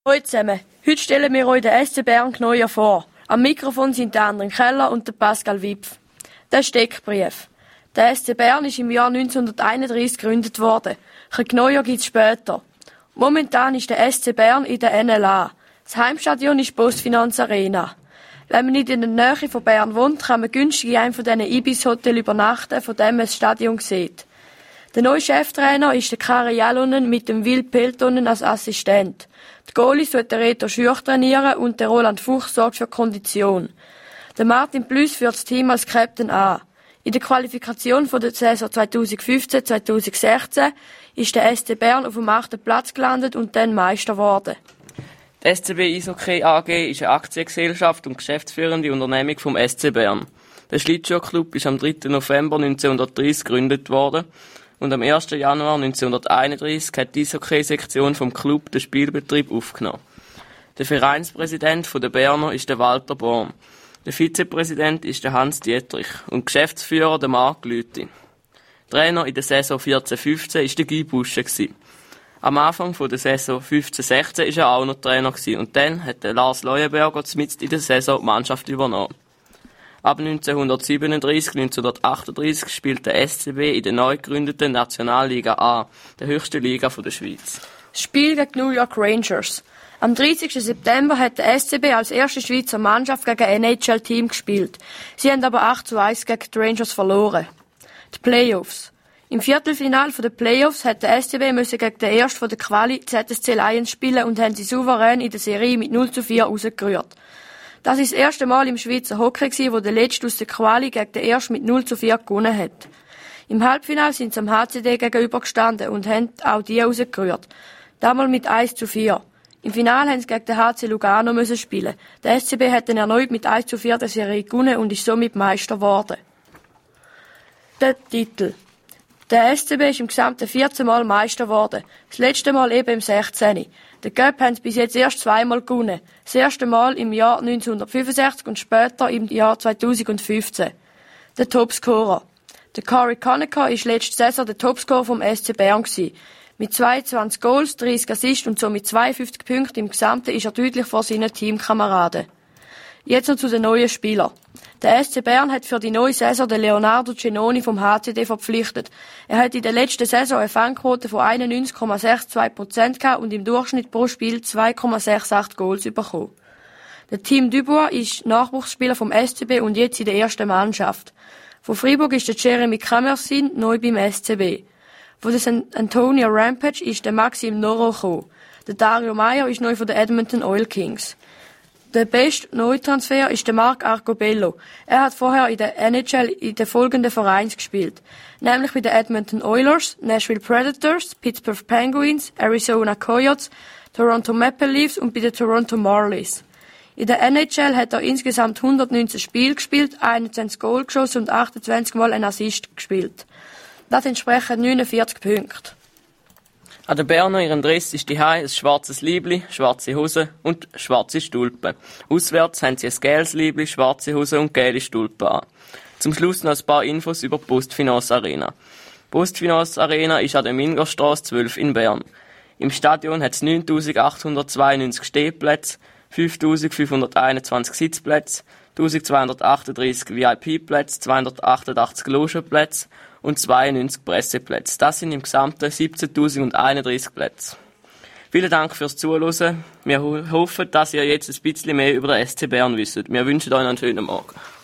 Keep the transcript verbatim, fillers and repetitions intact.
Hallo zusammen, heute stellen wir euch den S C Bern Gnoja vor. Am Mikrofon sind der André Keller und der Pascal Wipf. Der Steckbrief. Der S C Bern ist im Jahr neunzehnhunderteinunddreißig gegründet worden. Ein Gnoja gibt es später. Momentan ist der S C Bern in der N L A. Das Heimstadion ist Postfinanz Arena. Wenn man nicht in der Nähe von Bern wohnt, kann man günstig in einem von diesen Ibis-Hotels übernachten, von dem man das Stadion sieht. Der neue Cheftrainer ist der Kari Jalonen mit dem Will Peltonen als Assistent. Die Goalies wird der Reto Schürch trainieren und der Roland Fuch sorgt für Kondition. Der Martin Plüss führt das Team als Captain an. In der Qualifikation von der Saison zweitausendfünfzehn zweitausendsechzehn ist der S C Bern auf dem achten Platz gelandet und dann Meister geworden. Die S C B Eishockey A G ist eine Aktiengesellschaft und geschäftsführende Unternehmung vom S C Bern. Der Schlittschuhclub ist am dritten November neunzehnhundertdreißig gegründet worden und am ersten Januar neunzehnhunderteinunddreißig hat die Eishockey-Sektion vom Club den Spielbetrieb aufgenommen. Der Vereinspräsident der Berner ist der Walter Born. Der Vizepräsident ist der Hans Dietrich und Geschäftsführer der Marc Lüthi. Trainer in der Saison vierzehn fünfzehn war der Guy Busche. Am Anfang der Saison fünfzehn sechzehn war er auch noch Trainer und dann hat der Lars Leuenberger mitten in der Saison die Mannschaft übernommen. Ab neunzehnhundertsiebenunddreißig neunzehnhundertachtunddreißig spielt der S C B in der neu gegründeten Nationalliga A, der höchsten Liga der Schweiz. Das Spiel gegen die New York Rangers. Am dreißigsten September hat der S C B als erste Schweizer Mannschaft gegen ein N H L-Team gespielt. Sie haben aber acht zu eins gegen die Rangers verloren. Die Playoffs. Im Viertelfinale der Playoffs hat der S C B müssen gegen den ersten von der Quali Z S C Lions spielen und haben sie souverän in der Serie mit null zu vier rausgerührt. Das ist das erste Mal im Schweizer Hockey gewesen, wo der Letzte aus der Quali gegen den Ersten mit null zu vier gewonnen hat. Im Halbfinale sind sie am H C D gegenübergestanden und haben auch die rausgerührt. Damals mit eins zu vier. Im Finale haben sie gegen den H C Lugano müssen spielen. Der S C B hat dann erneut mit eins zu vier der Serie gewonnen und ist somit Meister geworden. Der Titel. Der S C B ist im Gesamten vierzehn Mal Meister geworden. Das letzte Mal eben im sechzehn. Den Cup haben sie bis jetzt erst zweimal gewonnen. Das erste Mal im Jahr neunzehnhundertfünfundsechzig und später im Jahr zweitausendfünfzehn. Der Topscorer. Der Corey Conacher war letzte Saison der Topscorer vom S C Bern gewesen. Mit zweiundzwanzig Goals, dreißig Assists und somit zweiundfünfzig Punkten im Gesamten ist er deutlich vor seinen Teamkameraden. Jetzt noch zu den neuen Spielern. Der S C Bern hat für die neue Saison den Leonardo Cenoni vom H C D verpflichtet. Er hat in der letzten Saison eine Fangquote von einundneunzig Komma zweiundsechzig Prozent gehabt und im Durchschnitt pro Spiel zwei Komma achtundsechzig Goals bekommen. Der Tim Dubois ist Nachwuchsspieler vom S C B und jetzt in der ersten Mannschaft. Von Freiburg ist der Jeremy Kamersin neu beim S C B. Von der San Antonio Rampage ist der Maxim Noro gekommen. Der Dario Meyer ist neu von den Edmonton Oil Kings. Der beste Neutransfer ist der Marc Arcobello. Er hat vorher in der N H L in den folgenden Vereinen gespielt. Nämlich bei den Edmonton Oilers, Nashville Predators, Pittsburgh Penguins, Arizona Coyotes, Toronto Maple Leafs und bei den Toronto Marlies. In der N H L hat er insgesamt hundertneunzehn Spiele gespielt, einundzwanzig Goal geschossen und achtundzwanzig Mal einen Assist gespielt. Das entsprechen neunundvierzig Punkte. An der Berner ihren Dress ist die ein schwarzes Liebli, schwarze Hose und schwarze Stulpen. Auswärts haben sie ein gelbes Liebli, schwarze Hose und gelbe Stulpen an. Zum Schluss noch ein paar Infos über die Postfinanz Arena. Die Postfinanz Arena ist an der Mingerstrasse zwölf in Bern. Im Stadion hat es neuntausendachthundertzweiundneunzig Stehplätze, fünftausendfünfhunderteinundzwanzig Sitzplätze, eintausendzweihundertachtunddreißig V I P-Plätze, zweihundertachtundachtzig Logenplätze und zweiundneunzig Presseplätze. Das sind im Gesamten siebzehntausendeinunddreißig Plätze. Vielen Dank fürs Zuhören. Wir hoffen, dass ihr jetzt ein bisschen mehr über den S C Bern wisst. Wir wünschen euch einen schönen Morgen.